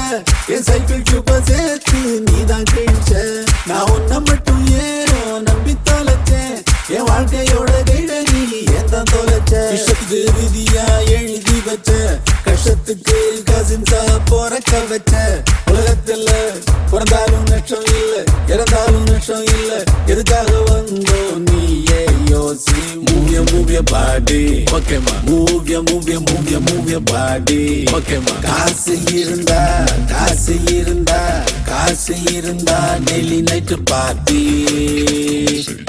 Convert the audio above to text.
என் cycle டியூப்ப சேர்த்து நீதான் கிழிச்ச. நான் உன்னை மட்டும் ஏனோ நம்பி தொலைச்சேன். என் வாழ்க்கையோட கைட நீ ஏன் தான் தொலைச்ச. விஷத்துக்கு விதியா எழுதி வச்ச, கஷ்டத்துக்கு கசின்ஸா போறக்க வச்ச. உலகத்துல பிறந்தாலும் நஷ்டம் இல்ல, இறந்தாலும் நஷ்டம் இல்ல. எதுக்காக வந்தோ நீயே யோசி. Move your body, okay ma. Move your body, okay ma. காசு இருந்தா daily night party.